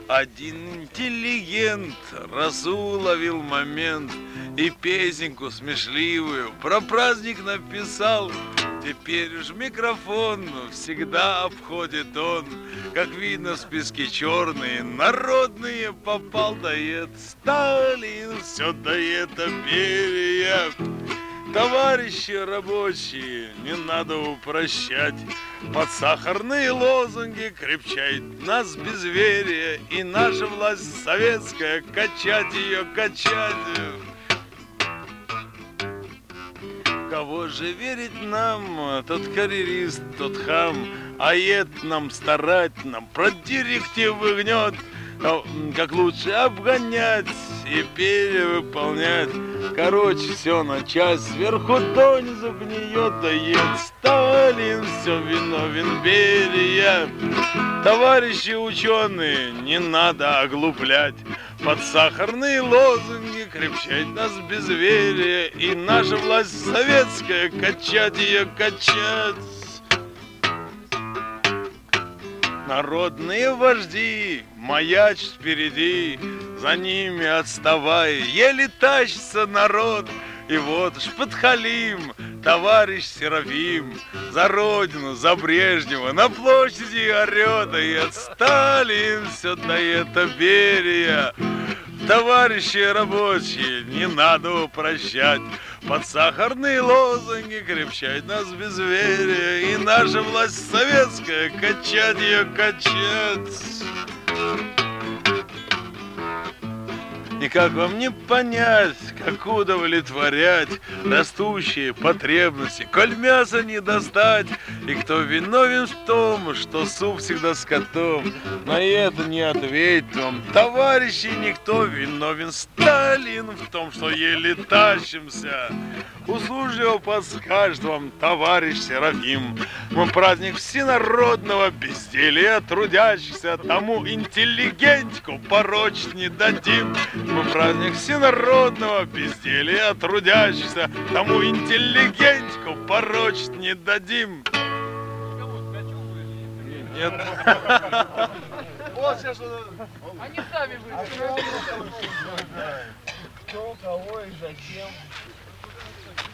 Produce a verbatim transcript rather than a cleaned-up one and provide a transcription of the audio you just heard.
Один интеллигент раз уловил момент и песенку смешливую про праздник написал. Теперь уж микрофон всегда обходит он, как видно в списке черные, народные попал, дает Сталин, все дает Берия. Товарищи рабочие, не надо упрощать, под сахарные лозунги крепчает нас безверие, и наша власть советская, качать ее, качать. Кого же верить нам, тот карьерист, тот хам, а это нам старать, нам про директивы гнет, как лучше обгонять и перевыполнять. Короче, все на час, сверху донизу гниет, дает Сталин, все виновен Берия. Товарищи ученые, не надо оглуплять, под сахарные лозунги крепчать нас безверие, и наша власть советская, качать ее, качать. Народные вожди маячат впереди, за ними отставай, еле тащится народ. И вот уж подхалим, товарищ Серафим, за родину, за Брежнева на площади орет, и от Сталин все дает Берия. Товарищи рабочие, не надо упрощать, под сахарные лозунги крепчать нас безверие, и наша власть советская, качать ее, качать. И как вам не понять, как удовлетворять растущие потребности, коль мяса не достать? И кто виновен в том, что суп всегда с котом? На это не ответит вам, товарищи, никто. Виновен Сталин в том, что еле тащимся. Услужливо подскажет вам товарищ Серафим, мы праздник всенародного безделия трудящихся, тому интеллигентику порочить не дадим. Мы праздник всенародного безделия трудящихся, тому интеллигентику порочить не дадим. Нет. Они сами выйдут. Кто, кого и зачем.